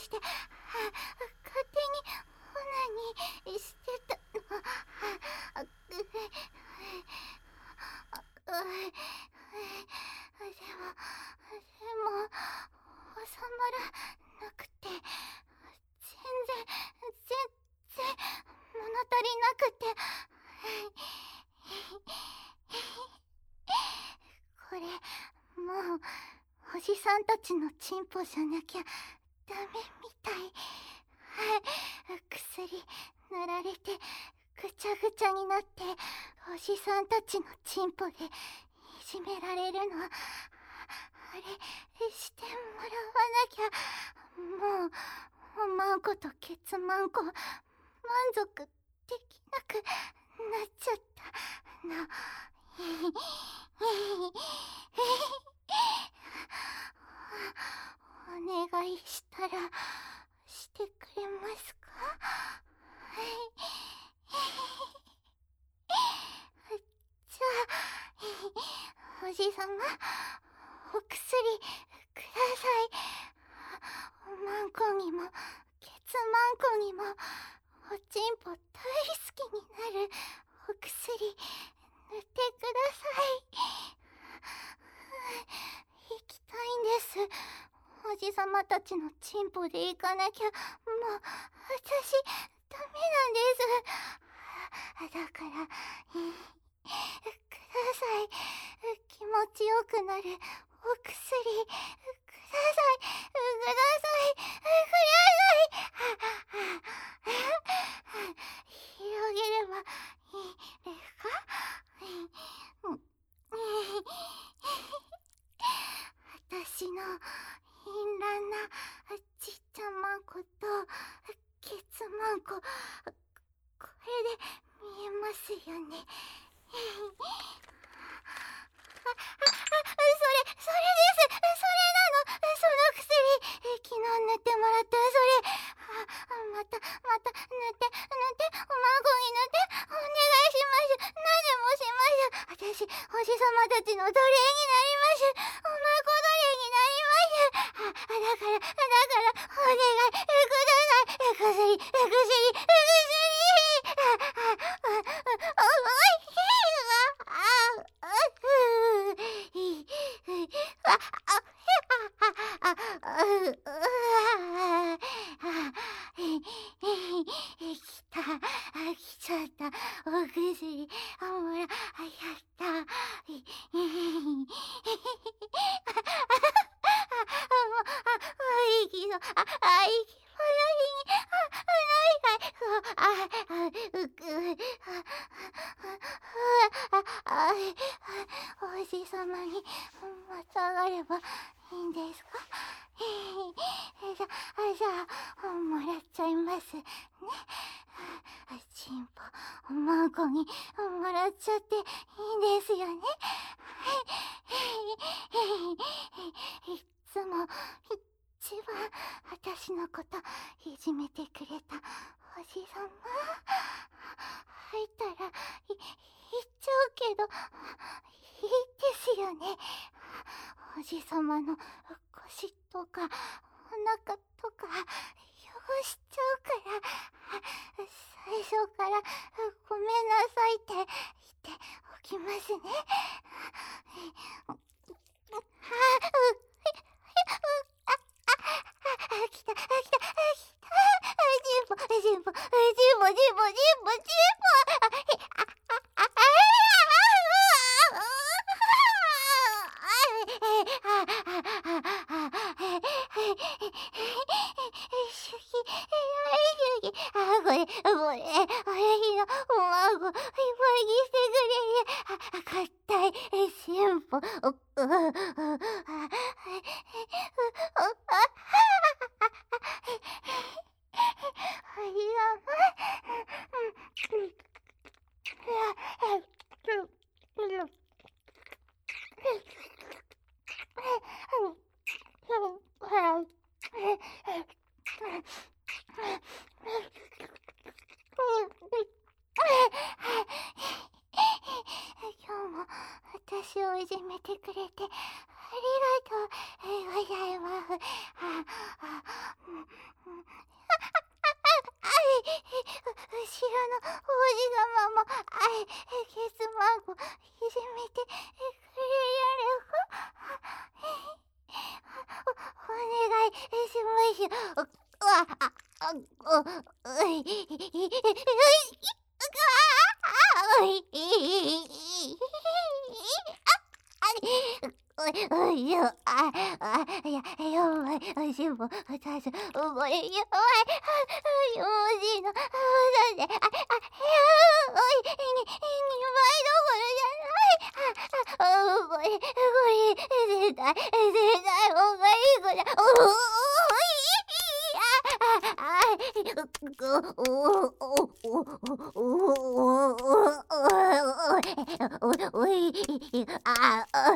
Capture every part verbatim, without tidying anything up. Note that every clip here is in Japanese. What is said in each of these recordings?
して、勝手にオナニーしてたの。あ、う、う、でも、でも、収まらなくて、全然、全然、物足りなくて、これ、もう、おじさんたちのチンポじゃなきゃダメみたい。はい、薬塗られてぐちゃぐちゃになって、おじさんたちのチンポでいじめられるの、あれしてもらわなきゃ。もうおまんことケツまんこ満足できなくなっちゃったの。お願いしたらしてくれますか？はい。じゃあ、おじさま、お薬ください。おまんこにもケツまんこにもおちんぽ大好きになるお薬塗ってください。行きたいんです。おじさまたちのチンポで行かなきゃ。もう私ダメなんです。だからください。気持ちよくなるお薬ください。ください。ください。広げればいいですか？私の淫乱なちっちゃまんことケツまんこ、これで見えますよね。あ、あ、あ、それ、それです。それなの。その薬、昨日塗ってもらったそれ。あ、また、また塗って、塗って、おまんこに塗って、お願いします。何でもします。私、おじさまたちの奴隷になります。おまんこ奴隷になります。あ、だから、だから、お願いください。薬、薬、薬。きた、来ちゃった、お薬、あ、もら、やった。もう、息の、あ、あ、息話に、あ、ないかい、あ、あ、うく、あ、あ、おじさまにまたがればいいんですか？じゃ、じゃあ、もらっちゃいますね。チンポ、おまんこにもらっちゃっていいんですよね。いっつも一番私のこといじめてくれたおじさま。入ったらい、言っちゃうけど、いいですよね。おじさまの腰とかお腹とか汚しちゃうから、最初からごめんなさいって言っておきますね。はあ、う、あ、来た、来た、来た。ジンポ、ジンポ、ジンポ、ジンポ、ジンポ、ジンポ。これ、これ、おやひのおまんこ、いっぱいにしてくれる。かったい、しんぽ、お、う、う、う、今日も私をいじめてくれてありがとうございます。 様もあいケスマゴいじめてくれやれほ。お願いします。うわああううい、うい、うい、おい、おいよ、あ、あ、いや、よわい、おしも、たす、おぼれ、よわい、よじの、だぜ、あ、あ、よ、おい、に、にばいどころじゃない、あ、おぼれ、これ、絶対、絶対、おがいい子じゃ、おおい、あ、あ、あ、お、お、お、お、お、お、お、おい、あ、あ、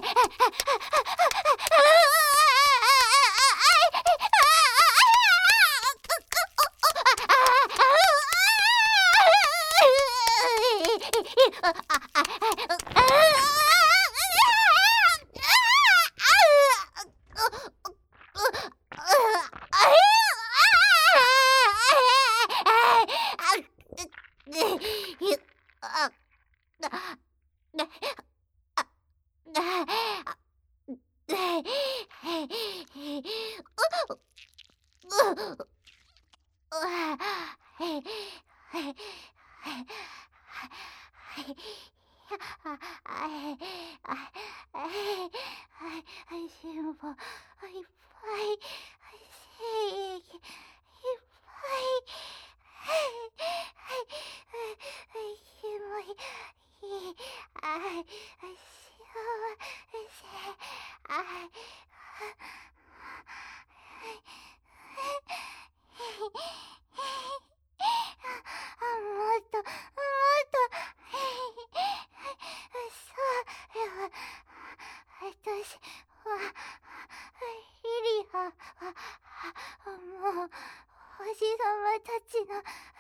星様たちのトレ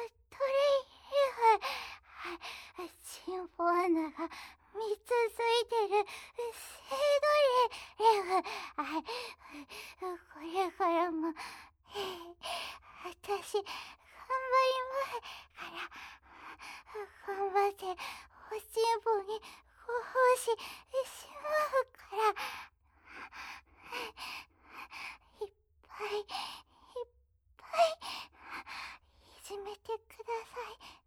イルチンポアナがみっつついてるセドレレフこれからもあたし頑張りますから頑張っておちんぽにご奉仕しますからいっぱいいっぱいいじめてください。